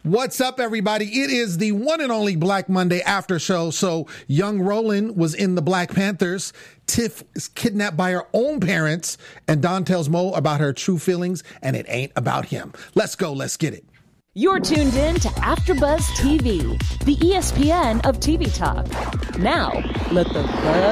What's up, everybody? It is the one and only Black Monday after show. So young Roland was in the Black Panthers. Tiff is kidnapped by her own parents. And Don tells Mo about her true feelings, and it ain't about him. Let's go. Let's get it. You're tuned in to AfterBuzz TV, the ESPN of TV talk. Now, let the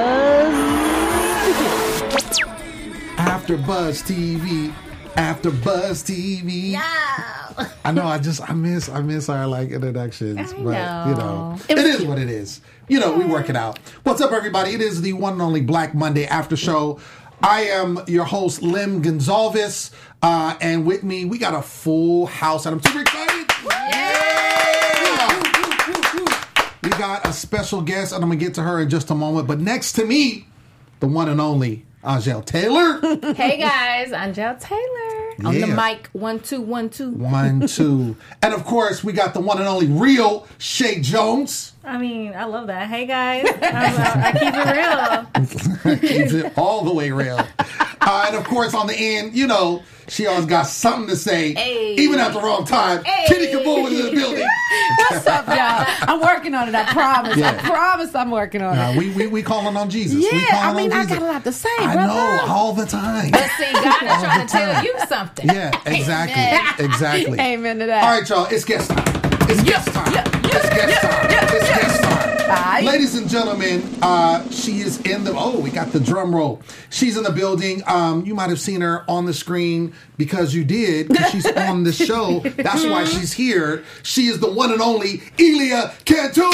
buzz begin. AfterBuzz TV. AfterBuzz TV. Yeah. I know. I miss our like introductions, but you know, it is what it is. You know, we work it out. What's up, everybody? It is the one and only Black Monday after show. I am your host, Lim Gonzalez, and with me, we got a full house, and I'm super excited. Yeah. We got a special guest, and I'm gonna get to her in just a moment. But next to me, the one and only Angel Taylor. Hey guys, Angel Taylor. On the mic, 1 2 1 2 1 2. And of course, we got the one and only real Shay Jones. I mean, I love that. Hey guys, I keep it real. Keeps it all the way real. And of course, on the end, you know, she always got something to say, even at the wrong time. Kitty Kaboom is in the building. What's up, y'all? I'm working on it. I promise. Yeah. I promise I'm working on it. We calling on Jesus. Yeah, we calling I mean, on I Jesus. got a lot to say, I brother. know, all the time. But see, God is trying to tell you something. Yeah, exactly. Exactly. Amen to that. All right, y'all, it's guest time. It's guest time. It's guest time. It's guest time. Ladies and gentlemen, she is in the... Oh, we got the drum roll. She's in the building. You might have seen her on the screen because you did, because she's on the show. That's why she's here. She is the one and only Elia Cantu.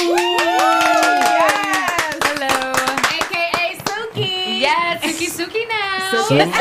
Yes. Hello. AKA Suki. Yes, Suki now.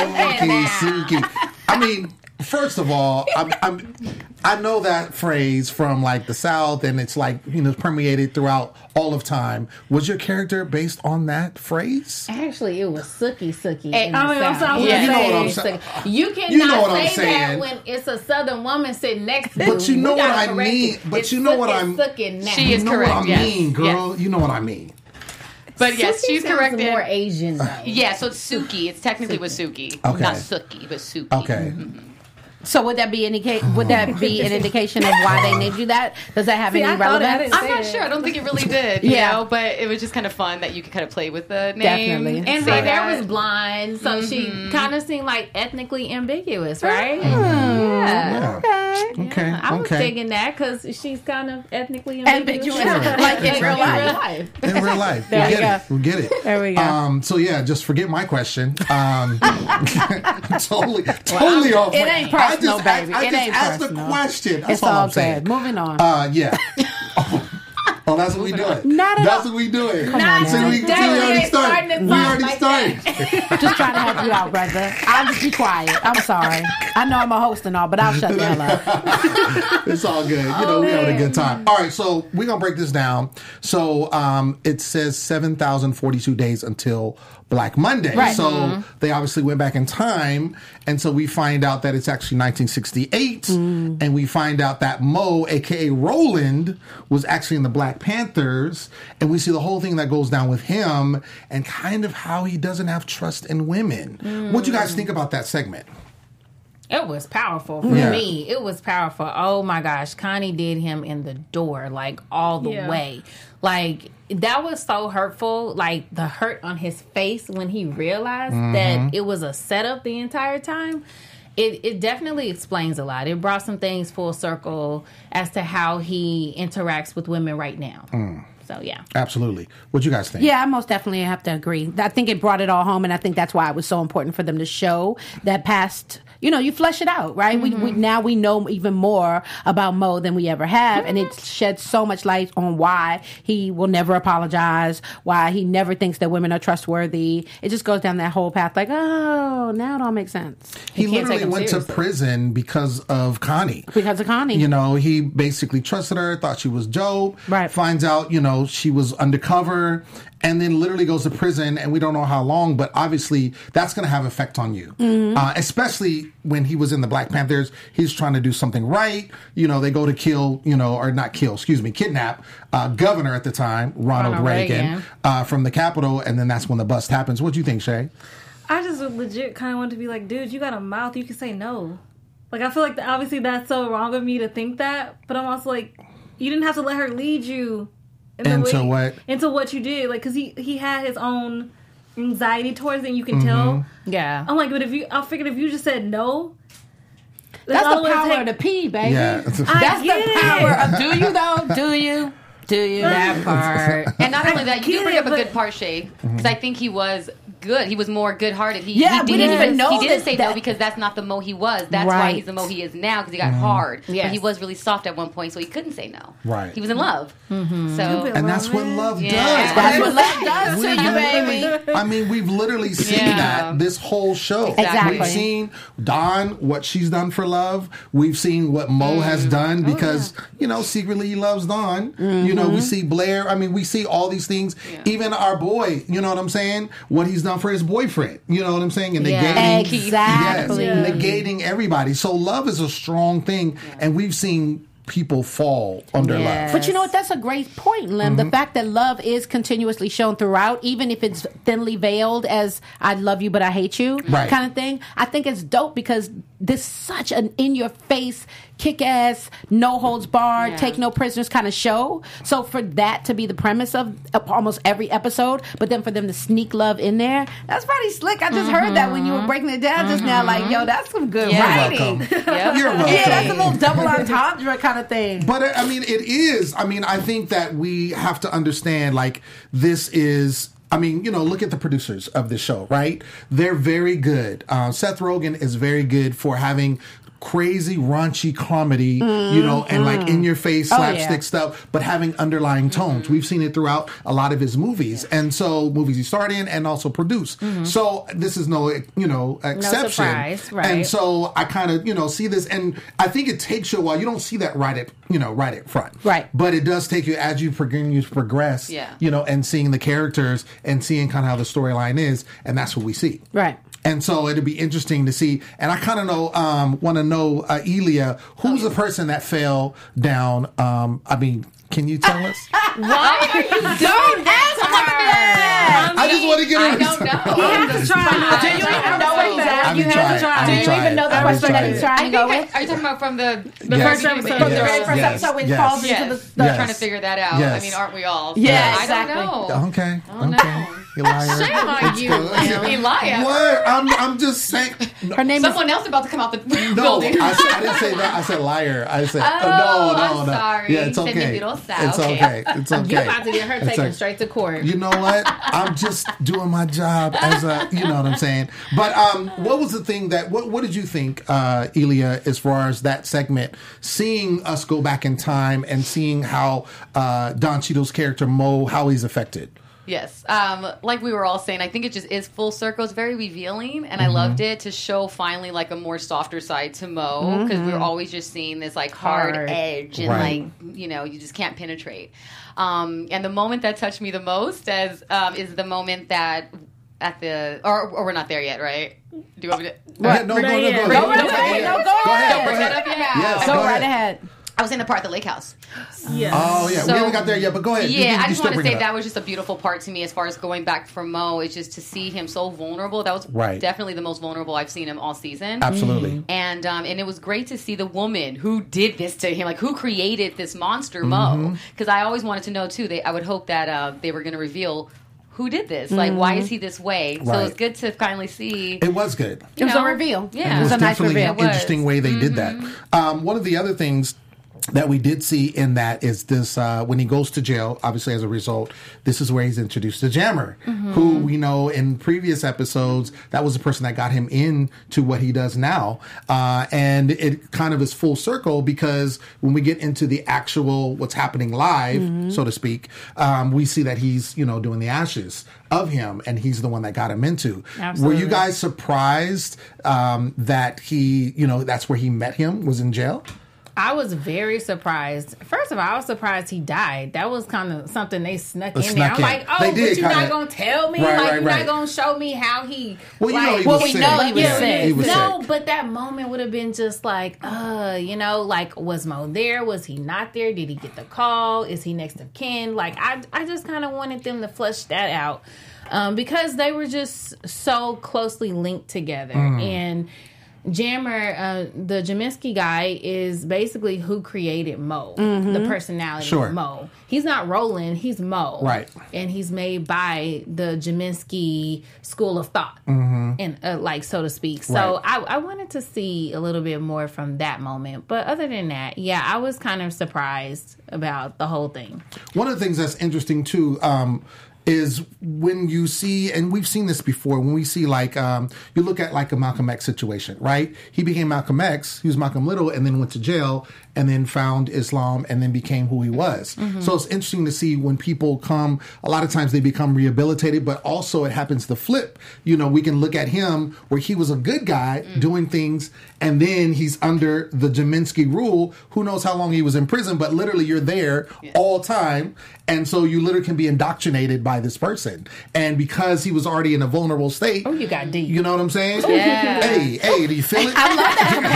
Suki. I mean... First of all, I know that phrase from like the South, and it's like, you know, permeated throughout all of time. Was your character based on that phrase? Actually, it was Suki. Hey, I'm sorry. Yeah, you know what I'm saying. You cannot You know what I'm say saying. that when it's a Southern woman sitting next to you. But you know We what gotta I correct mean. it. But It's you know what Suki, I'm. Suki now. She is you know correct, what I yes. mean, girl. Yes. You know what I mean. But yes, Suki she's sounds corrected. more Asian name. Yeah, so it's Suki. It's technically with Suki. Okay. Not Suki, but Suki. Okay. So would that be an indication of why they named you that? Does that have any relevance? I'm not sure. I don't think it really did. You know, but it was just kind of fun that you could kind of play with the name. Definitely. And say her hair that. was blonde, so she kind of seemed like ethnically ambiguous, right? Yeah. Okay. I was Okay. digging that because she's kind of ethnically ambiguous. Like in real life. In real life, There we you get it. We get it. There we go. So yeah, just forget my question. Totally off. It ain't personal, baby. I It just ain't asked personal. the question. That's It's all all I'm saying. good. Moving on. Yeah. Oh, that's what we do it. Not at That's all. what we do it. Come on, See, man. we already started. We already started. Just trying to help you out, brother. I'll just be quiet. I'm sorry. I know I'm a host and all, but I'll shut the hell up. It's all good. You know, we having a good time. All right, so we're going to break this down. So it says 7,042 days until Black Monday. Right. So they obviously went back in time. And so we find out that it's actually 1968. And we find out that Mo, a.k.a. Roland, was actually in the Black Panthers. And we see the whole thing that goes down with him and kind of how he doesn't have trust in women. What do you guys think about that segment? It was powerful for me. It was powerful. Oh my gosh. Connie did him in the door, like all the way. Like, that was so hurtful. Like, the hurt on his face when he realized that it was a setup the entire time. It definitely explains a lot. It brought some things full circle as to how he interacts with women right now. So, yeah. Absolutely. What you guys think? Yeah, I most definitely have to agree. I think it brought it all home, and I think that's why it was so important for them to show that past. You know, you flesh it out, right? We now we know even more about Mo than we ever have, and it sheds so much light on why he will never apologize, why he never thinks that women are trustworthy. It just goes down that whole path, like, oh, now it all makes sense. He can't take literally him went to seriously. prison because of Connie. Because of Connie. You know, he basically trusted her, thought she was dope. Right. Finds out, you know, she was undercover, and then literally goes to prison, and we don't know how long, but obviously that's going to have effect on you. Especially when he was in the Black Panthers, he's trying to do something right. You know, they go to kill, you know, or not kill, excuse me, kidnap governor at the time, Ronald Reagan, from the Capitol, and then that's when the bust happens. What do you think, Shay? I just legit kind of wanted to be like, dude, you got a mouth. You can say no. like, I feel like obviously that's so wrong of me to think that, but I'm also like, you didn't have to let her lead you into what you did, like, because he had his own anxiety towards it, and you can tell. Yeah, I'm like, but I figured if you just said no. That's the power of the P, baby. Yeah. That's the power of, do you though? Do you? That part. And not only that, you do bring up a good part, Shay, because I think he was good. He was more good-hearted. He didn't even know he didn't say no because that's not the Mo he was. That's why he's the Mo he is now, because he got hard. Yes. But he was really soft at one point, so he couldn't say no. Right. He was in love. So, and that's what love does. That's what love does to you, baby. I mean, we've literally seen that this whole show. Exactly. We've seen Dawn, what she's done for love. We've seen what Mo has done because, secretly he loves Dawn. You know, we see Blair. I mean, we see all these things. Yeah. Even our boy, you know what I'm saying? What he's done for his boyfriend. You know what I'm saying? And negating. Exactly. Yes, negating everybody. So love is a strong thing. And we've seen people fall under love. But you know what? That's a great point, Lem. The fact that love is continuously shown throughout, even if it's thinly veiled as I love you but I hate you kind of thing. I think it's dope because this is such an in-your-face, kick-ass, no-holds-barred, take no prisoners kind of show. So for that to be the premise of almost every episode, but then for them to sneak love in there, that's pretty slick. I just heard that when you were breaking it down just now. Like, yo, that's some good writing. You're welcome. Yeah, that's a little double entendre kind of thing. But, I mean, it is. I mean, I think that we have to understand, like, this is... I mean, look at the producers of this show, right? They're very good. Seth Rogen is very good for having crazy raunchy comedy, and like in your face slapstick stuff, but having underlying tones. We've seen it throughout a lot of his movies, and so movies he starred in and also produced. So this is no exception. No surprise, right? And so I kind of see this, and I think it takes you a while. You don't see that right at front, right? But it does take you as you progress, and seeing the characters and seeing kind of how the storyline is, and that's what we see, right? And so it'd be interesting to see. And I kind of want to know, Elia, who's the person that fell down? I mean, can you tell us? Why are you Don't ask that. I just want to get I don't know. He has to try. Do you even know what he's asking? You have to try. Do you even know the question that he's trying to go with? Are you talking about from the Yes. first episode? From the very first episode, it falls into the... Trying to figure that out. Yes. I mean, aren't we all? Yeah, I exactly. don't know. Okay. I don't Okay. know. Elia. Shame on you, Elia. What? I'm just saying. Her name Someone else about to come out the No, building. I didn't say that. I said liar. I said, no. I'm sorry. Yeah, it's okay. It's okay. It's okay. You're about to get her taken straight to court. You know what? I'm just doing my job as a, you know what I'm saying? But what was the thing that, what did you think, Elia, as far as that segment, seeing us go back in time and seeing how Don Cheadle's character, Mo, how he's affected? Yes. Like we were all saying, I think it just is full circle. It's very revealing, and I loved it to show finally like a more softer side to Mo, because we were always just seeing this like hard edge and like, you just can't penetrate. And the moment that touched me the most is the moment that at the, or we're not there yet, right? Do you want me to? Go ahead. No, go ahead. Go ahead. Bring that up your house. Yes, Go right ahead. I was in the part at the lake house. Yes. Oh, yeah. So, we haven't got there yet, but go ahead. Yeah, I just want to say that was just a beautiful part to me as far as going back for Mo. It's just to see him so vulnerable. That was definitely the most vulnerable I've seen him all season. Absolutely. And it was great to see the woman who did this to him, like who created this monster Mo. Because I always wanted to know, too. I would hope that they were going to reveal who did this? Like, why is he this way? So it's good to finally see. It was good. It was a reveal. Yeah. It was a nice definitely reveal. an interesting way they did that. One of the other things that we did see in that is this, when he goes to jail, obviously as a result, this is where he's introduced to Jammer, who we know in previous episodes, that was the person that got him into what he does now. And it kind of is full circle because when we get into the actual what's happening live, so to speak, we see that he's, doing the ashes of him, and he's the one that got him into. Absolutely. Were you guys surprised that he, that's where he met him, was in jail? I was very surprised. First of all, I was surprised he died. That was kind of something they snuck in there. I'm like, but you're not going to tell me? You're not going to show me how he... Well, he was sick. No, but that moment would have been just like, like, was Mo there? Was he not there? Did he get the call? Is he next of kin? Like, I just kind of wanted them to flesh that out because they were just so closely linked together. And... Jammer, the Jaminski guy, is basically who created Mo, the personality of Mo. He's not Roland, he's Mo. Right. And he's made by the Jaminski school of thought, and like, so to speak. So I wanted to see a little bit more from that moment. But other than that, yeah, I was kind of surprised about the whole thing. One of the things that's interesting, too, is when you see, and we've seen this before, when we see like, you look at like a Malcolm X situation, right? He became Malcolm X, he was Malcolm Little, and then went to jail, and then found Islam, and then became who he was. So it's interesting to see when people come, a lot of times they become rehabilitated, but also it happens to flip. You know, we can look at him where he was a good guy doing things, and then he's under the Jaminski rule. Who knows how long he was in prison, but literally you're there all time. And so you literally can be indoctrinated by this person. And because he was already in a vulnerable state. Oh, you got deep. You know what I'm saying? Yeah. Hey, do you feel it? I love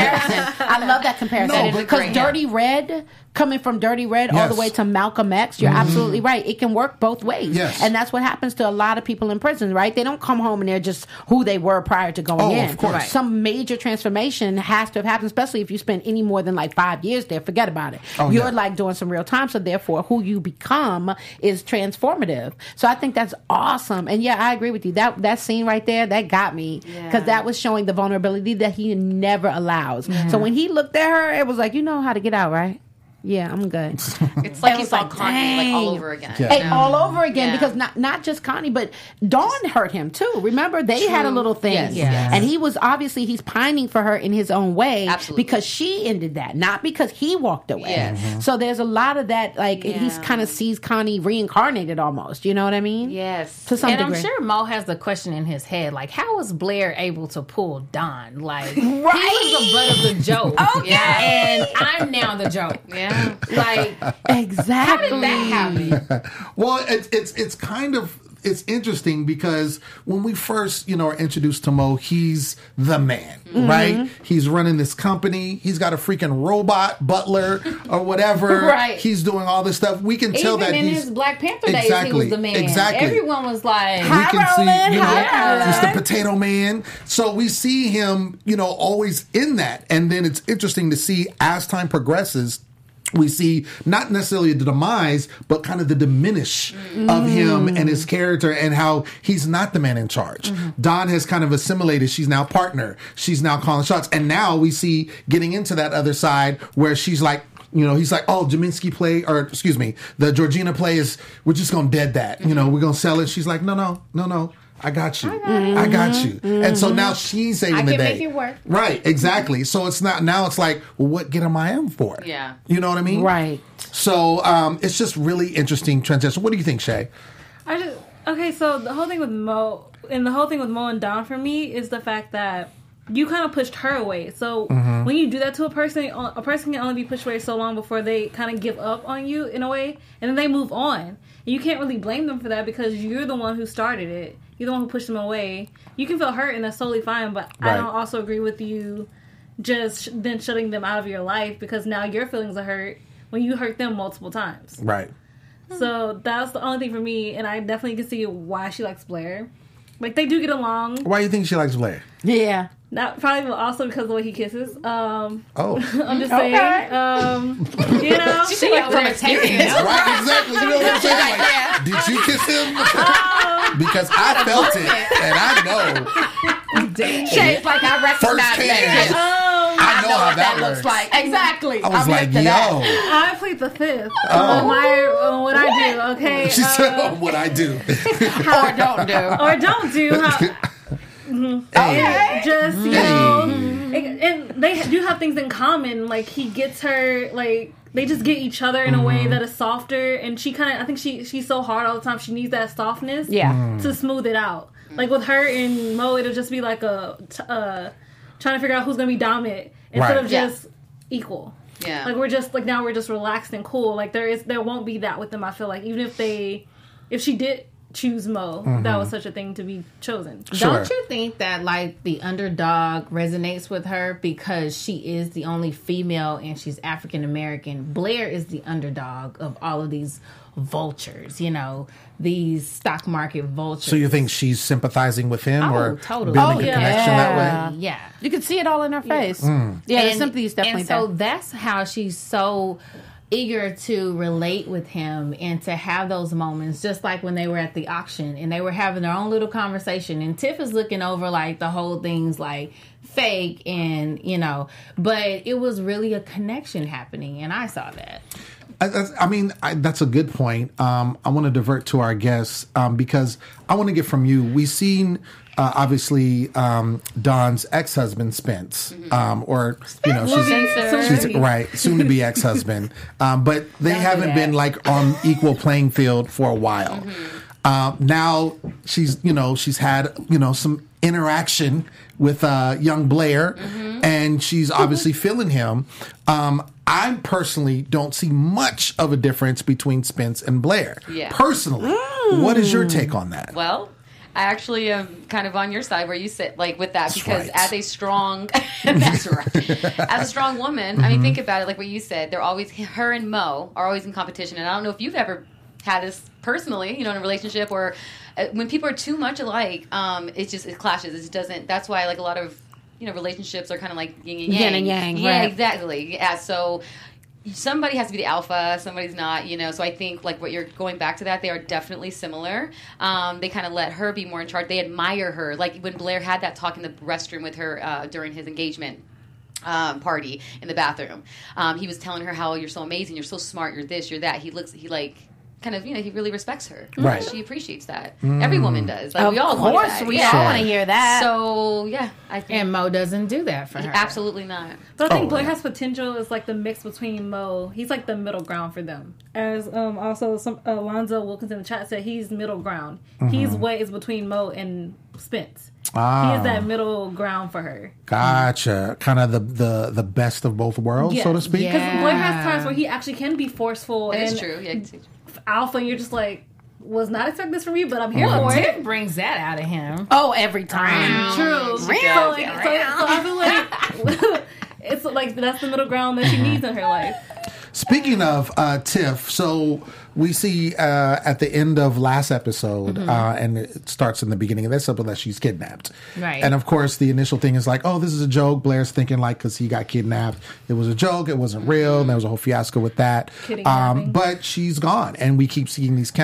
that comparison. Because Dirty Red, coming from Dirty Red all the way to Malcolm X, you're absolutely right. It can work both ways. Yes. And that's what happens to a lot of people in prison, right? They don't come home and they're just who they were prior to going in. Of course. Right. Some major transformation has to have happened, especially if you spend any more than like 5 years there. Forget about it. You're like doing some real time. So therefore, who you become is transformative. So I think that's awesome. And yeah, I agree with you. That scene right there, that got me. Because that was showing the vulnerability that he never allows. So when he looked at her, it was like, you know how to get out, right? Yeah, I'm good. It's like he saw Connie like all over again. Yeah. And all over again, because not just Connie, but Dawn hurt him too. Remember, they had a little thing. Yes. And he was obviously, he's pining for her in his own way. Absolutely. Because she ended that, not because he walked away. Yes. So there's a lot of that, like, he's kind of sees Connie reincarnated almost. You know what I mean? Yes. To some And degree. I'm sure Mo has the question in his head, like, how was Blair able to pull Don? Like, Right. he was the butt of the joke. Okay. And I'm now the joke. Yeah. Like, Exactly. how did that happen? Well, it's kind of, it's interesting because when we first, are introduced to Mo, he's the man, right? He's running this company. He's got a freaking robot butler or whatever. Right. He's doing all this stuff. We can tell Even that in he's his Black Panther days, he was the man. Exactly. Everyone was like, We can see, Roland. he's the potato man. So we see him, always in that. And then it's interesting to see as time progresses, we see not necessarily the demise, but kind of the diminish of him and his character and how he's not the man in charge. Dawn has kind of assimilated. She's now partner. She's now calling shots. And now we see getting into that other side where she's like, he's like, oh, Jaminski play, or excuse me, the Georgina play is, we're just going to dead that. We're going to sell it. She's like, no. I got you. I got you. And so now she's saving the day. I can make it work. Right, exactly. So it's not, now it's like, well, what get am I in for? Yeah. You know what I mean? Right. So it's just really interesting transition. What do you think, Shay? So the whole thing with Mo, and the whole thing with Mo and Don for me is the fact that you kind of pushed her away. So when you do that to a person can only be pushed away so long before they kind of give up on you in a way, and then they move on. And you can't really blame them for that because you're the one who started it. You're the one who pushed them away. You can feel hurt, and that's totally fine, but I don't also agree with you just then shutting them out of your life because now your feelings are hurt when you hurt them multiple times. Right. So that's the only thing for me, and I definitely can see why she likes Blair. Like, they do get along. Why do you think she likes Blair? Yeah. Not probably also because of the way he kisses. Oh. I'm just saying. she like from experience. Right, exactly. You know what I'm saying? Like, did you kiss him? Because I felt it, and I know. Shay's like, I recognize that. I know how that looks like. Exactly. I was like, yo. I plead the fifth on what I do, okay? She said, what I do. Or don't do. Or don't do. Okay. Just, and they do have things in common. Like, he gets her, like, they just get each other in a way that is softer. And she kind of, I think she's so hard all the time. She needs that softness to smooth it out. Like, with her and Mo, it'll just be like trying to figure out who's going to be dominant instead of just equal. Yeah. Like, now we're just relaxed and cool. Like, there won't be that with them, I feel like. Even if she did choose Mo. That was such a thing to be chosen. Sure. Don't you think that like the underdog resonates with her because she is the only female and she's African American? Blair is the underdog of all of these vultures, these stock market vultures. So you think she's sympathizing with him or totally building a connection that way? Yeah. You can see it all in her face. Yeah, the sympathy is definitely there. So that's how she's so eager to relate with him and to have those moments, just like when they were at the auction and they were having their own little conversation and Tiff is looking over like the whole thing's like fake and but it was really a connection happening and I saw that. That's a good point. I want to divert to our guests because I want to get from you. We've seen obviously Don's ex-husband Spence, she's right, soon to be ex-husband, but they haven't been like on equal playing field for a while. Now she's had some interaction with young Blair, and she's obviously feeling him. I personally don't see much of a difference between Spence and Blair. Yeah. Personally, what is your take on that? Well, I actually am kind of on your side where you sit like with that because as a strong, as a strong woman, I mean, think about it. Like what you said, they're always her and Mo are always in competition, and I don't know if you've ever had this personally, in a relationship or when people are too much alike, it clashes. It doesn't. That's why like a lot of relationships are kind of like yin and yang. Yin and yang, yeah, right. exactly. Yeah, so somebody has to be the alpha, somebody's not, So I think like what you're going back to that, they are definitely similar. They kind of let her be more in charge. They admire her. Like when Blair had that talk in the restroom with her during his engagement party in the bathroom, he was telling her how you're so amazing, you're so smart, you're this, you're that. He kind of, he really respects her. Right. She appreciates that. Every woman does. Like, we all want that. Of course, we all want to hear that. So, yeah. I think and Mo doesn't do that for her. Absolutely not. But I think Blair has potential as like the mix between Mo. He's like the middle ground for them. As also Alonzo Wilkins in the chat said, he's middle ground. His way is between Mo and Spence. He is that middle ground for her. Gotcha. Kind of the best of both worlds, so to speak. Because Blair has times where he actually can be forceful. It's true. Yeah. Alpha, and you're just like, was not expecting this from you, but I'm here for it. Tiff brings that out of him. Oh, every time. True. So I feel like it's like that's the middle ground that she needs in her life. Speaking of Tiff, so we see at the end of last episode, and it starts in the beginning of this episode, that she's kidnapped. Right. And of course, the initial thing is like, oh, this is a joke. Blair's thinking like, because he got kidnapped, it was a joke. It wasn't real. And there was a whole fiasco with that. But she's gone. And we keep seeing these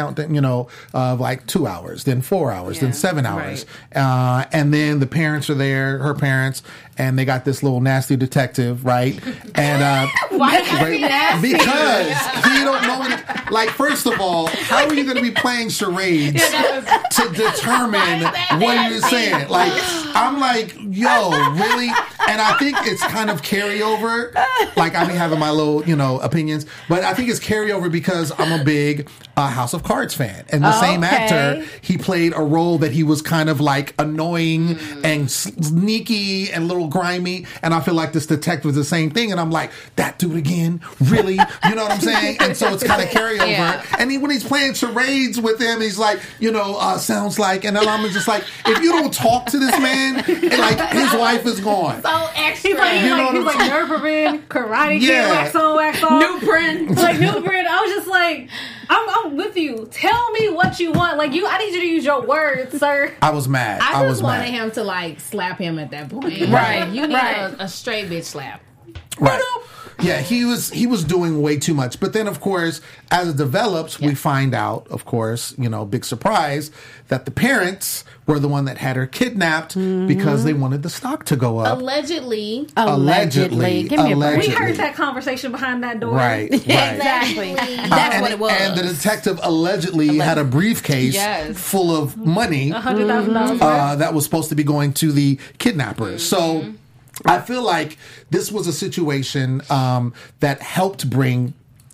of like 2 hours, then 4 hours, then 7 hours. Right. And then the parents are there, her parents, and they got this little nasty detective, right? And why nasty? Because he don't know. Like, first of all, how are you going to be playing charades to determine what you're saying? Like, I'm like, yo, really? And I think it's kind of carryover. Like, I be having my little, opinions, but I think it's carryover because I'm a big House of Cards fan, and the same actor, he played a role that he was kind of like annoying and sneaky and a little grimy, and I feel like this detective was the same thing, and I'm like, that dude again, really? You know what I'm saying? And so it's kind of carryover. Yeah. And when he's playing charades with him, he's like, sounds like, and then I'm just like, if you don't talk to this man, like his wife is gone. So extra. He's like Nurburgring, Karate Kid, wax on, wax off. New print. Like New print. I was just like, I'm with you. Tell me what you want. Like I need you to use your words, sir. I was mad. I just wanted him to like slap him at that point. Right. You need a straight bitch slap. Right. Yeah, he was doing way too much. But then, of course, as it develops, we find out, of course, big surprise, that the parents were the one that had her kidnapped because they wanted the stock to go up. Allegedly. Give me a break. We heard that conversation behind that door. Right. Exactly. That's what it was. And the detective allegedly had a briefcase full of money $100,000 that was supposed to be going to the kidnappers. So I feel like this was a situation that helped bring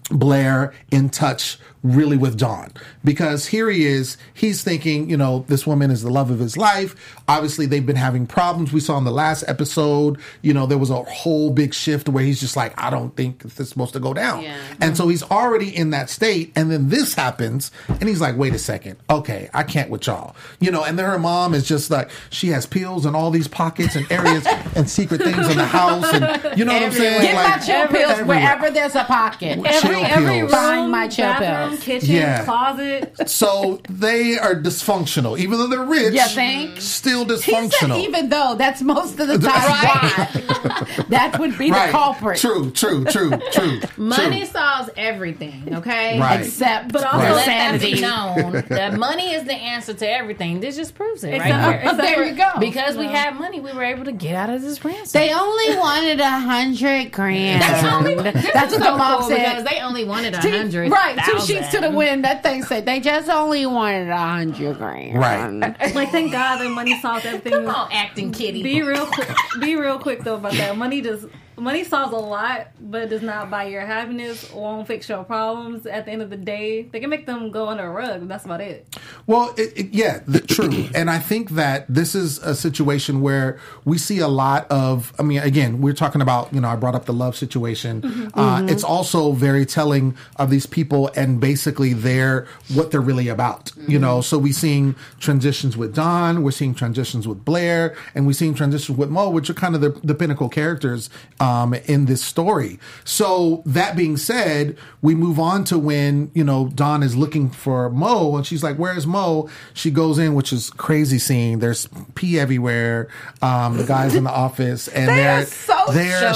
Blair in touch really with Dawn, because here he is, he's thinking, you know, this woman is the love of his life. Obviously they've been having problems. We saw in the last episode, you know, there was a whole big shift where he's just like, I don't think this is supposed to go down. And so he's already in that state, and then this happens and he's like, wait a second, okay, I can't with y'all, you know. And then her mom is just like, she has pills in all these pockets and areas and secret things in the house, and you know what I'm saying? Get like, my chill pills wherever there's a pocket. Every room, find my chill pills. Kitchen, closet. So they are dysfunctional, even though they're rich. You think? Still dysfunctional. He said even though, that's most of the time. Right. That would be the culprit. True. Money solves everything, okay? Right. Except but also let that be known that money is the answer to everything. This just proves it, right? There you go. Because we had money, we were able to get out of this ransom. They only wanted $100,000. That's what the mom said. Because they only wanted 100. Right, 2 sheets to the wind. That thing said they just only wanted $100,000. Right. Like, thank God that money solved everything. Come on, acting kitty. Be real quick though about that. Money solves a lot, but it does not buy your happiness or won't fix your problems. At the end of the day, they can make them go under a rug. That's about it. Well, true. And I think that this is a situation where we see a lot of, I mean, again, we're talking about, you know, I brought up the love situation. It's also very telling of these people and basically what they're really about, you know. So we're seeing transitions with Dawn, we're seeing transitions with Blair, and we're seeing transitions with Mo, which are kind of the pinnacle characters in this story. So that being said, we move on to when, you know, Dawn is looking for Mo and she's like, where's Mo? She goes in, which is crazy scene. There's pee everywhere. The guys in the office, and they're so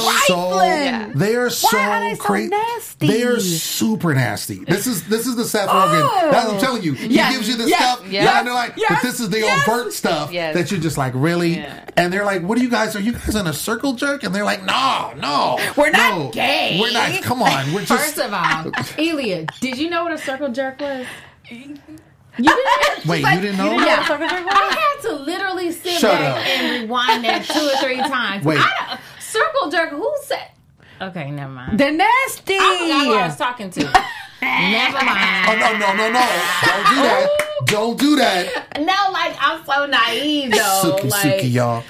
crazy. Nasty? They are super nasty. This is the Seth Rogen. That's what I'm telling you. He gives you this stuff. Yeah, and they're like, but this is the overt stuff that you're just like, really? Yeah. And they're like, are you guys in a circle jerk? And they're like, no, we're not gay. We're not. Come on, we're just. First of all, Elia, did you know what a circle jerk was? You didn't? Wait, you didn't know? Yeah. I had to literally sit back and rewind that 2 or 3 times. Wait. Circle jerk, who said? Okay, never mind. They're nasty. I forgot who I was talking to. Never mind. Oh, no. Don't do that. No, like, I'm so naive, though. Suki, y'all.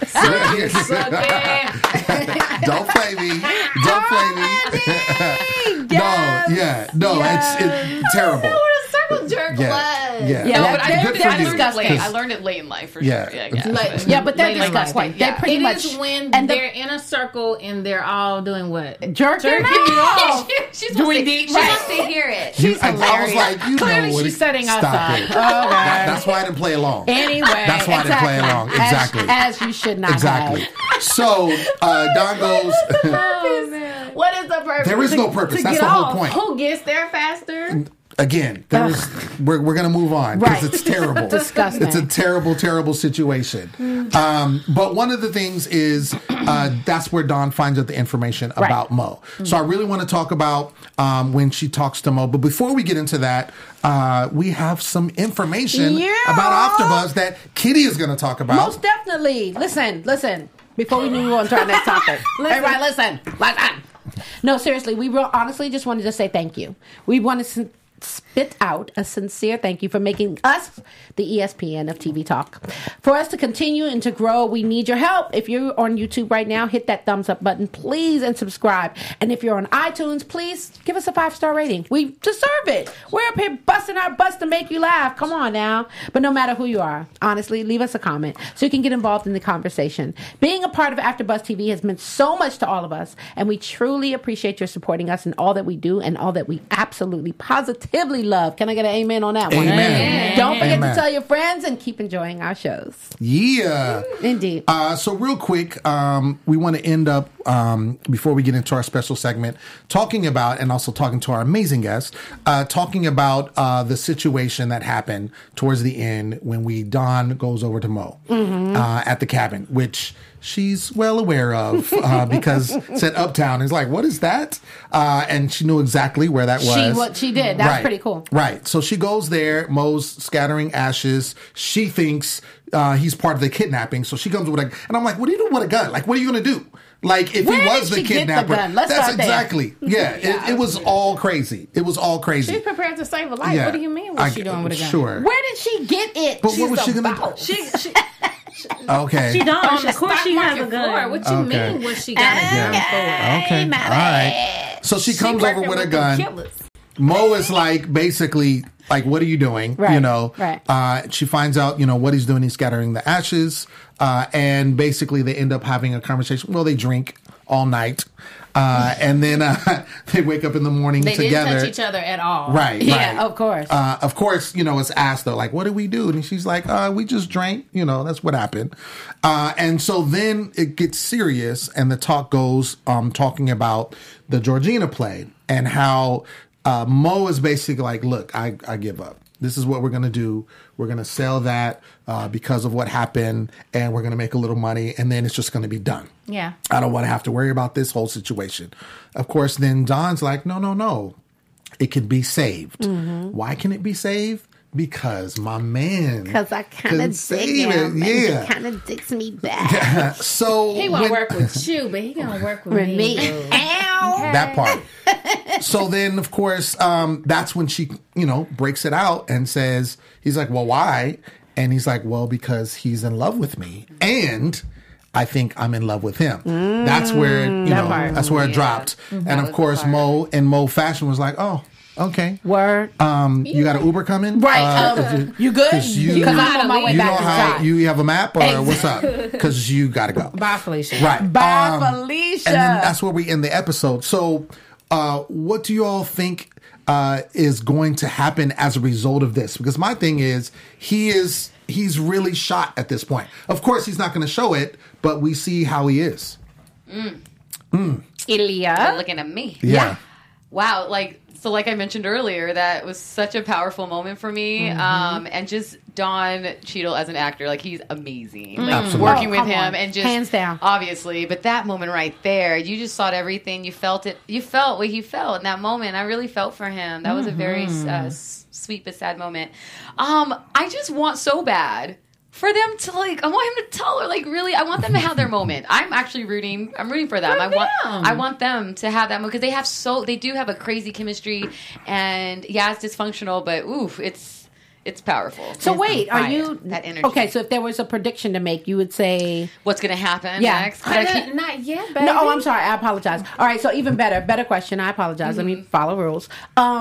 Don't play me. No, it's terrible. I don't know what a circle jerk was. I learned it late in life for sure. But they're disgusting. They're pretty much. It is when they're in a circle and they're all doing what? Jerking off. She's doing deep. She wants to hear it. She's hilarious. I was like, clearly she's setting us up. That's why I didn't play along. Anyway, that's why I didn't play along. Exactly. As you should not. Exactly. So Dawn goes. What is the purpose? There is no purpose. That's the whole point. Who gets there faster? Again, we're going to move on because it's terrible. Disgusting. It's a terrible, terrible situation. But one of the things is that's where Dawn finds out the information about Mo. So I really want to talk about when she talks to Mo. But before we get into that, we have some information about AfterBuzz that Kitty is going to talk about. Most definitely. Listen. Before we move on to our next topic. Everybody, listen. No, seriously, we honestly just wanted to say thank you. We want to spit out a sincere thank you for making us the ESPN of TV Talk. For us to continue and to grow, we need your help. If you're on YouTube right now, hit that thumbs up button, please, and subscribe. And if you're on iTunes, please give us a 5-star rating. We deserve it. We're up here busting our butts to make you laugh. Come on now. But no matter who you are, honestly, leave us a comment so you can get involved in the conversation. Being a part of AfterBuzz TV has meant so much to all of us, and we truly appreciate your supporting us in all that we do and all that we absolutely positively love. Can I get an amen on that one? Amen. Don't forget to tell your friends and keep enjoying our shows. Yeah. Indeed. So real quick, we want to end up, before we get into our special segment, talking about, and also talking to our amazing guest, talking about the situation that happened towards the end when Dawn goes over to Mo at the cabin, which she's well aware of because said Uptown is like, what is that? And she knew exactly where that was. She did. That's pretty cool. Right. So she goes there. Mo's scattering ashes. She thinks he's part of the kidnapping. So she comes with and I'm like, what are you doing with a gun? Like, what are you going to do? Like if Where he was did the she get kidnapper, the gun? Let's that's start there. exactly. Yeah, it was all crazy. It was all crazy. She's prepared to save a life. Yeah. What do you mean? What's she doing with a gun? Sure. Where did she get it? But what was she gonna do? She Okay. She don't. On the Of course stock she has a market gun. floor. What you mean? What she got a gun for? Okay. All right. So she comes over working with a them gun. killers. Mo is like basically like, what are you doing? Right, You know, right. She finds out, what he's doing. He's scattering the ashes. And basically they end up having a conversation. Well, they drink all night. And then they wake up in the morning They together. didn't touch each other at all. Right. Yeah, of course. Of course, it's asked though, like, what did we do? And she's like, we just drank, that's what happened. And so then it gets serious and the talk goes, talking about the Georgina play and how, Mo is basically like, look, I give up. This is what we're going to do. We're going to sell that, because of what happened and we're going to make a little money and then it's just going to be done. Yeah. I don't want to have to worry about this whole situation. Of course, then Don's like, no. It can be saved. Mm-hmm. Why can it be saved? Because my man. Because I kind of dig him. Yeah. And he kind of digs me back. So he won't work with you, but he gonna work with me. Ow. That part. So then, of course, that's when she, breaks it out and says, he's like, well, why? And he's like, well, because he's in love with me. And I think I'm in love with him. That's where, that's where it dropped. Mm-hmm. And of course, Mo Fashion was like, oh, okay. Word. You got an Uber coming? Right. You good? Because I'm on my way back inside. You have a map or what's up? Because you got to go. Bye, Felicia. Right. Bye, Felicia. And then that's where we end the episode. So what do you all think is going to happen as a result of this? Because my thing is, he's really shot at this point. Of course, he's not going to show it, but we see how he is. Ilya. You're looking at me. Yeah. Wow. Like I mentioned earlier, that was such a powerful moment for me. Mm-hmm. And just Don Cheadle as an actor, he's amazing. Working with him and just hands down, obviously. But that moment right there, you just saw everything. You felt it. You felt what he felt in that moment. I really felt for him. That was a very sweet but sad moment. I just want so bad for them to I want him to tell her really. I want them to have their moment. I'm actually rooting for them. I want them to have that moment because they do have a crazy chemistry, and it's dysfunctional, but it's powerful. So wait, are you that energy? Okay, so if there was a prediction to make, you would say what's going to happen next? Not yet, baby. No, I'm sorry. I apologize. All right, so even better question. I apologize. Let me follow rules.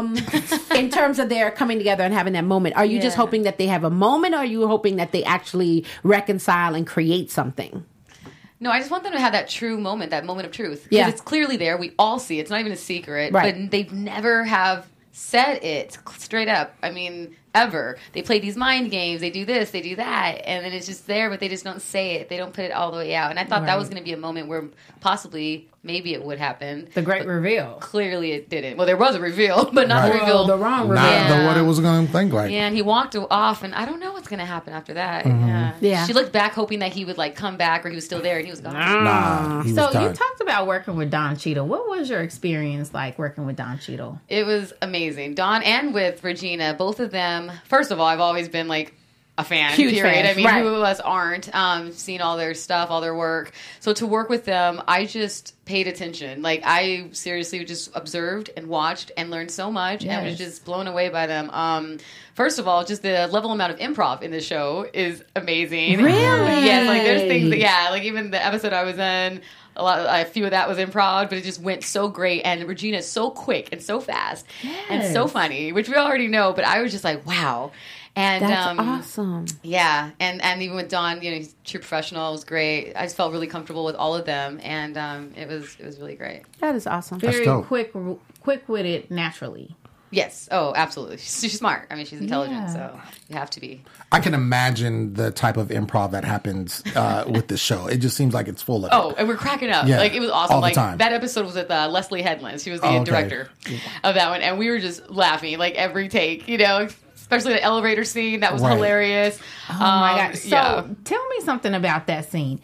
In terms of their coming together and having that moment, are you just hoping that they have a moment, or are you hoping that they actually reconcile and create something? No, I just want them to have that true moment, that moment of truth. Because it's clearly there. We all see it. It's not even a secret. Right. But they've never have said it straight up. I mean, ever. They play these mind games. They do this, they do that. And then it's just there, but they just don't say it. They don't put it all the way out. And I thought that was going to be a moment where possibly, maybe it would happen. The great reveal. Clearly it didn't. Well, there was a reveal, but not the reveal. The wrong reveal. Not what it was going to think like. Yeah, and he walked off, and I don't know what's going to happen after that. Mm-hmm. Yeah. She looked back hoping that he would come back, or he was still there, and he was gone. Nah, he was so done. you talked about working with Don Cheadle. What was your experience like working with Don Cheadle? It was amazing. Don and with Regina, both of them. First of all, I've always been a fan. Huge period. fan. I mean, who of us aren't? Seen all their stuff, all their work. So to work with them, I just paid attention. I seriously just observed and watched and learned so much, and was just blown away by them. First of all, just the level amount of improv in the show is amazing. Really? Yes, there's things that, even the episode I was in, a few of that was improv, but it just went so great. And Regina is so quick and so fast and so funny, which we already know, but I was just wow. And that's awesome. Yeah, and even with Don, he's a true professional. It was great. I just felt really comfortable with all of them, and it was really great. That is awesome. Very quick-witted, naturally. Yes. Oh, absolutely. She's smart. I mean, she's intelligent, so you have to be. I can imagine the type of improv that happens with this show. It just seems like it's full of it. And we're cracking up. Yeah, it was awesome. all the time. That episode was with Leslie Headland. She was the director of that one, and we were just laughing every take. Especially the elevator scene. That was hilarious. Oh my God. So tell me something about that scene.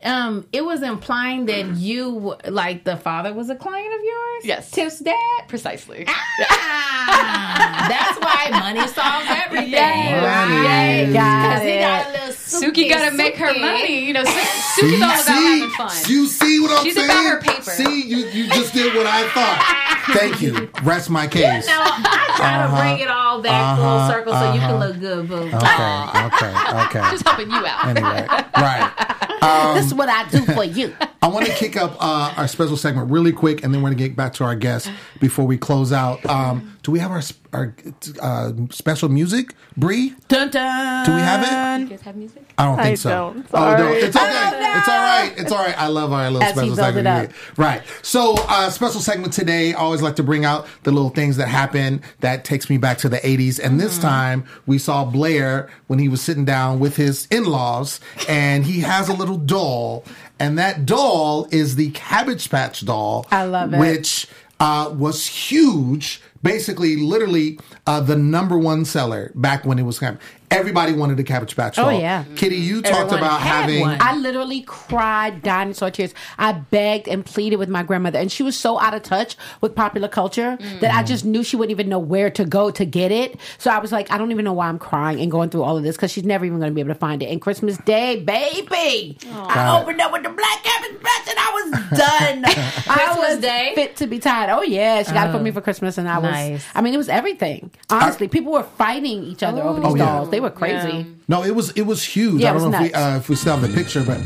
It was implying that you, the father was a client of yours? Yes. Tiff's dad? Precisely. That's why money solves everything. everything. Yes. Because he got a little Suki got to make her money. You know, Suki's all about having fun. You see what I'm saying? She's about her paper. See, you just did what I thought. Thank you. Rest my case. I try to bring it all back full circle so you can look good, boo. Okay. Just helping you out. Anyway, right. This is what I do for you. I want to kick up our special segment really quick, and then we're going to get back to our guests before we close out. Do we have our special music, Bree? Dun dun. Do we have it? You guys have music? I don't think so. Don't. Sorry. Oh, no. It's okay. It's all right. It's all right. I love our little special segment. Right. So, special segment today. I always like to bring out the little things that happen that takes me back to the 80s. And this time, we saw Blair when he was sitting down with his in-laws, and he has a little doll. And that doll is the Cabbage Patch doll. I love it. Which was huge. Basically, literally, the number one seller back when it was coming. Everybody wanted a Cabbage Patch doll. Oh, yeah. Kitty, you talked about having... one. I literally cried dinosaur tears. I begged and pleaded with my grandmother, and she was so out of touch with popular culture that I just knew she wouldn't even know where to go to get it. So I was like, I don't even know why I'm crying and going through all of this, because she's never even going to be able to find it. And Christmas Day, baby, I opened up with the black Cabbage Patch, and I was done. I was fit to be tied. Oh, yeah. She got it for me for Christmas, and I was... Nice. I mean, it was everything. Honestly, people were fighting each other over these dolls. They were crazy. Yeah. No, it was huge. Yeah, I don't know nuts. if we still have the picture, but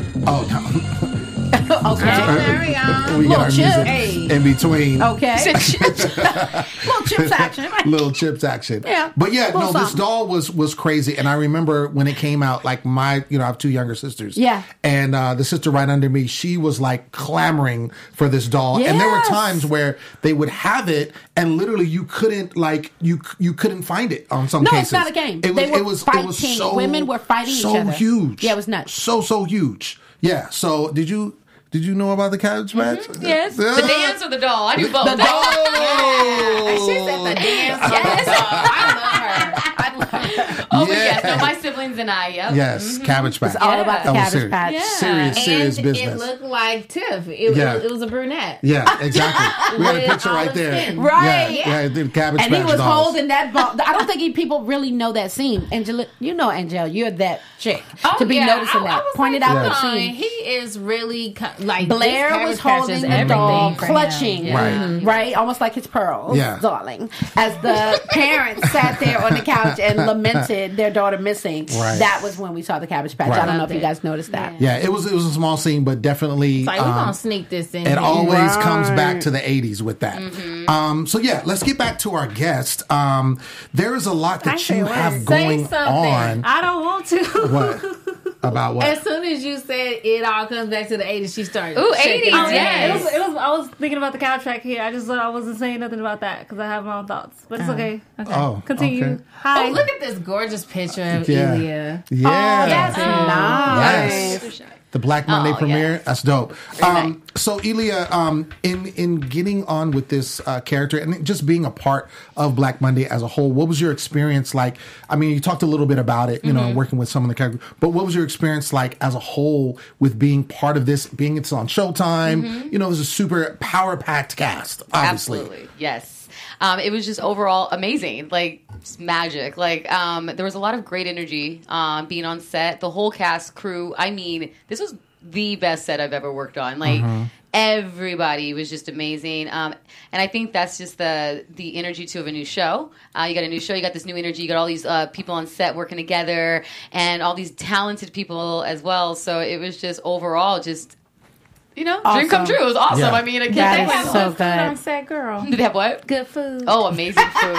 Okay. There we go. we got our Little music in between. Okay. Little chips action. Little chips action. Yeah. But yeah, no, Little this doll was crazy. And I remember when it came out, like I have two younger sisters. Yeah. And the sister right under me, she was like clamoring for this doll. Yes. And there were times where they would have it and literally you couldn't you couldn't find it on some cases. No, it's not a game. It was fighting. So, women were fighting each other. So huge. Yeah, it was nuts. So huge. Yeah. So did you know about the Cabbage Patch? Yes. The dance or the doll? I do both. The doll. She said the dance. Yes. I love her. Oh, but yes. No, my siblings and I, yep. Yes, Cabbage Patch. It's all about the Cabbage Patch. Yeah. Serious business. It looked like Tiff. It was a brunette. Yeah, exactly. We got a picture right there. Right. Yeah, the Cabbage And Patch he was dolls. holding that ball. I don't think people really know that scene. Angela, Angel, you're that chick to be noticing that. Pointed out the scene. He is really like Blair was holding the doll, clutching, right, almost like his pearls, Yeah. darling. As the parents sat there on the couch and lamented their daughter missing. Right. That was when we saw the Cabbage Patch. Right. I don't know if you guys noticed that. Yeah, it was a small scene, but definitely. It's like, we're going to sneak this in. It always comes back to the 80s with that. So yeah, let's get back to our guest. There is a lot that you have going on. I don't want to. What? About what? As soon as you said it all comes back to the 80s, she started. Ooh, shaking 80s, her yes. head. I was thinking about the Cabbage Patch here. I just thought I wasn't saying nothing about that because I have my own thoughts. But it's okay. Oh, Continue. okay. Hi. Oh, look at this gorgeous picture of Yeah. Ilya. Yeah. Oh, that's nice. Yes. The Black Monday premiere. Yes. That's dope. So Ilya, in getting on with this character and just being a part of Black Monday as a whole, what was your experience like? I mean, you talked a little bit about it, working with some of the characters, but what was your experience like as a whole with being part of this, being it's on Showtime? There's a super power-packed cast, obviously. Absolutely. Yes. It was just overall amazing, like it's magic. Like there was a lot of great energy being on set. The whole cast, crew. I mean, this was the best set I've ever worked on. Like everybody was just amazing, and I think that's just the energy too of a new show. You got a new show, you got this new energy, you got all these people on set working together, and all these talented people as well. So it was just overall just. Awesome. Dream come true. It was awesome. Yeah. I mean, a kid That they is have so Food on good. set, girl. Did they have what? Good food. Oh, amazing food.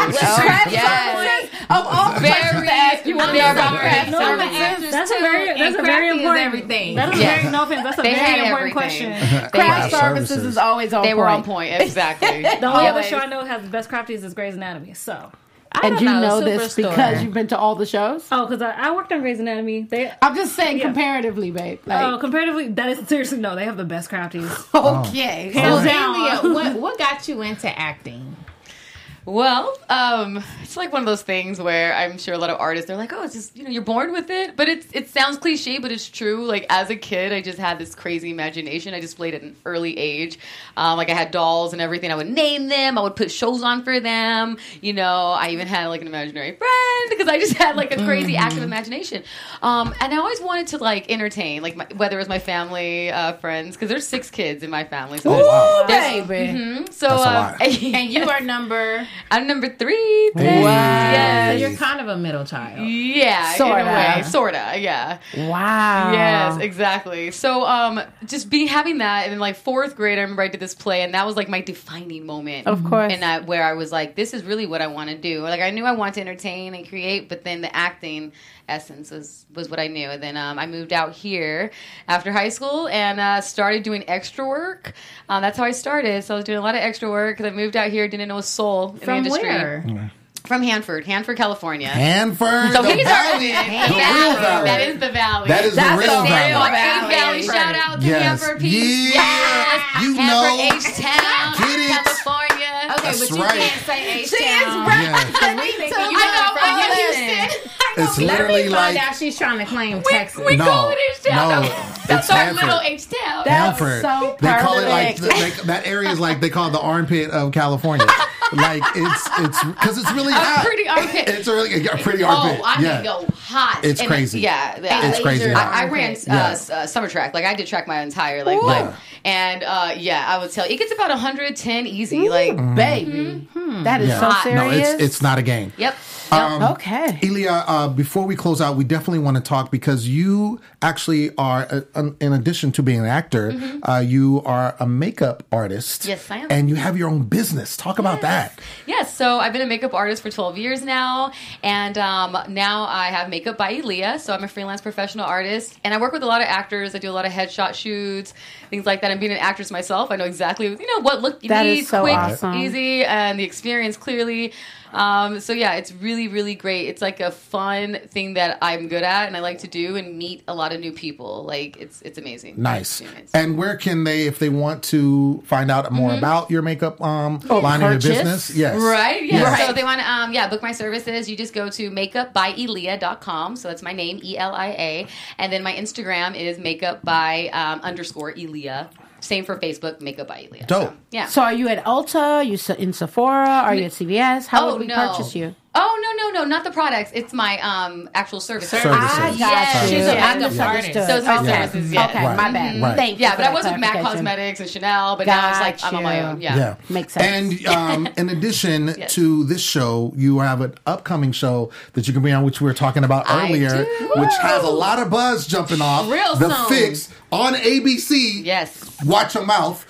Yes. Of all questions to ask, you want to know about craft No, services? that's a very important everything. That is Yes. very no offense. That's a They very had important everything. question. Craft services is always on They point. were on point. Exactly. The only other Always. show I know has the best crafties is Grey's Anatomy. So, And you know this because you've been to all the shows? because I worked on Grey's Anatomy. I'm just saying Yeah. comparatively, babe. Like, Comparatively, that is seriously no. They have the best crafties. okay. Hands So, down. Ilya, what got you into acting? Well, it's like one of those things where I'm sure a lot of artists, they're like, oh, it's just, you're born with it. But it sounds cliche, but it's true. Like, as a kid, I just had this crazy imagination. I displayed at an early age. Like, I had dolls and everything. I would name them. I would put shows on for them. I even had, like, an imaginary friend. because I just had like a crazy active imagination. And I always wanted to like entertain, like whether it was my family, friends, because there's 6 kids in my family. So baby. So that's a lot. And you are number... I'm number 3. Wow. Yes. So you're kind of a middle child. Yeah, Sorta. in a way. Sorta, yeah. Wow. Yes, exactly. So just having that, and in like 4th grade, I remember I did this play, and that was like my defining moment. Of course. And where I was like, this is really what I want to do. Like I knew I wanted to entertain and create, but then the acting essence was what I knew. And then I moved out here after high school and started doing extra work. That's how I started. So I was doing a lot of extra work because I moved out here, didn't know a soul in the industry. Where? From Hanford, California. Hanford, So the he's valley. already The real valley. That is the valley. That is the real valley. Valley. Shout out to Hanford, peace. Yeah. Yes. You Hanford, know. H-Town, Get it. California. Okay, That's but you right. can't say H-Town. Yeah. We think I you know, from I know, Houston. It's Let literally me find like out she's trying to claim Texas. We No, call it H-Town. no, That's it's our Hanford. little H-Town. That's Hanford. so They call it like perfect. that area is like they call it the armpit of California. Like it's because it's really hot. pretty armpit. It's really a pretty armpit. Oh, I yeah. can go hot. It's And crazy. Yeah, It's crazy. I ran Yeah. summer track. Like I did track my entire like life, and I would tell you, it gets about 110 easy. Like baby. That is so No, serious. it's not a game. Yep. Okay. Elia, before we close out, we definitely want to talk because you actually are, in addition to being an actor, you are a makeup artist. Yes, I am. And you have your own business. Talk about that. Yes, so I've been a makeup artist for 12 years now, and now I have Makeup by Elia, so I'm a freelance professional artist, and I work with a lot of actors. I do a lot of headshot shoots, things like that. And being an actress myself, I know exactly what look you That need, is so quick, awesome. easy, and the experience clearly. So yeah, it's really, really great. It's like a fun thing that I'm good at and I like to do and meet a lot of new people. Like it's amazing. Nice. And where can they, if they want to find out more about your makeup line of your business? Yes. Right. Yeah. Yes. So if they want to book my services, you just go to makeupbyelia.com. So that's my name, ELIA. And then my Instagram is makeupby_Elia. Same for Facebook, Makeup by Elia. Dope. So, yeah. So are you at Ulta? Are you in Sephora? Are you at CVS? How would we purchase you? Oh, no, not the products. It's my actual services. I got Yes. you. She's I a misunderstood. So it's my Okay. services, yeah. Okay, my bad. Right. Thank you. Yeah, for but I that was with MAC clarification. Cosmetics and Chanel, but now it's like I'm on my own. Got Yeah. Makes sense. And in addition to this show, you have an upcoming show that you can be on, which we were talking about earlier, which has a lot of buzz jumping off. Real The soon. Fix on ABC. Yes. Watch your mouth.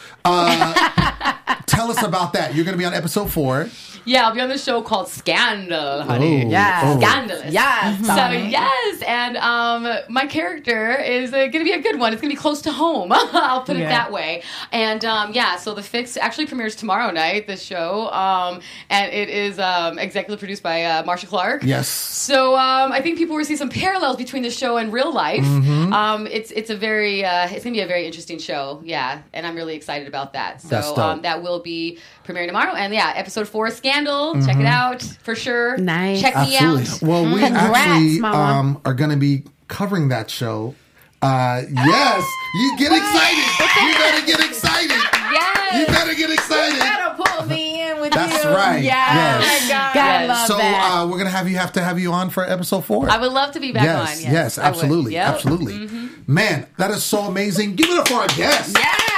Tell us about that. You're going to be on episode 4. Yeah, I'll be on the show called Scandal, honey. Oh. Yes. Oh. Scandalous. Yes. So yes, and my character is going to be a good one. It's going to be close to home. I'll put it that way. And so The Fix actually premieres tomorrow night. The show, and it is executive produced by Marsha Clark. Yes. So I think people will see some parallels between the show and real life. It's going to be a very interesting show. Yeah, and I'm really excited about that. So that will be premiering tomorrow. And episode 4, Scandal. Check it out for sure. Nice. Check me Absolutely. out. Well, we Congrats, actually Mama. are going to be covering that show. Yes. You get excited. You better get excited. Yes. You better get excited. Pull me in with That's you. right. Yes. Yes. Oh my God. Gotta love So that. we're gonna have to have you on for episode 4. I would love to be back on. Yes, I would. absolutely, Yep. absolutely. Man, that is so amazing. Give it up for our guest,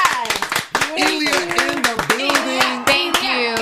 Elia in the building. Thank you.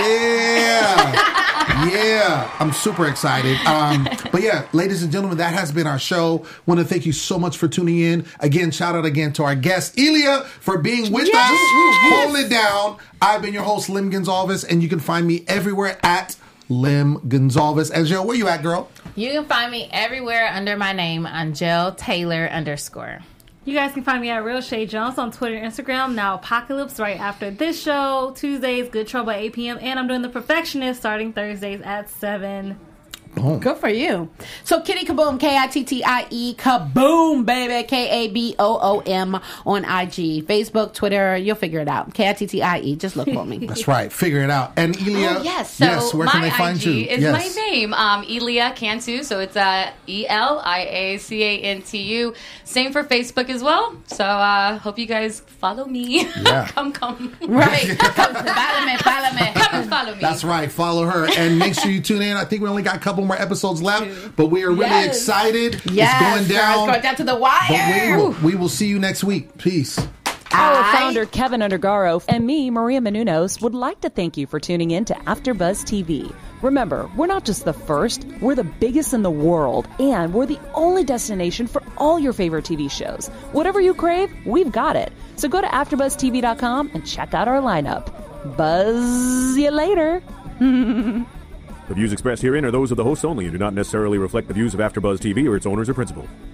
Yeah, I'm super excited. But yeah, ladies and gentlemen, that has been our show. Want to thank you so much for tuning in. Again, shout out again to our guest, Elia, for being with us. Hold it down. I've been your host, Lim Gonzalez, and you can find me everywhere at Lim Gonzalez. Angel, where you at, girl? You can find me everywhere under my name, Angel Taylor _. You guys can find me at Real Shay Jones on Twitter and Instagram. Now Apocalypse right after this show. Tuesdays, Good Trouble at 8 p.m. And I'm doing The Perfectionist starting Thursdays at 7. Boom. Good for you. So Kitty Kaboom, Kittie, Kaboom, baby, KABOOM on IG, Facebook, Twitter. You'll figure it out. KITTIE. Just look for me. That's right. Figure it out. And Elia, Oh, yes. So where can they my find IG you? is my name, Elia Cantu. So it's ELIACANTU. Same for Facebook as well. So hope you guys follow me. Yeah. come. Right. Follow me. Come and follow me. That's right. Follow her and make sure you tune in. I think we only got a couple couple more episodes left, but we are really excited. Yes, it's going down. It's going down to the wire. We will see you next week. Peace. Our founder, Kevin Undergaro, and me, Maria Menounos, would like to thank you for tuning in to AfterBuzz TV. Remember, we're not just the first, we're the biggest in the world, and we're the only destination for all your favorite TV shows. Whatever you crave, we've got it. So go to AfterBuzzTV.com and check out our lineup. Buzz you later. The views expressed herein are those of the hosts only and do not necessarily reflect the views of AfterBuzz TV or its owners or principals.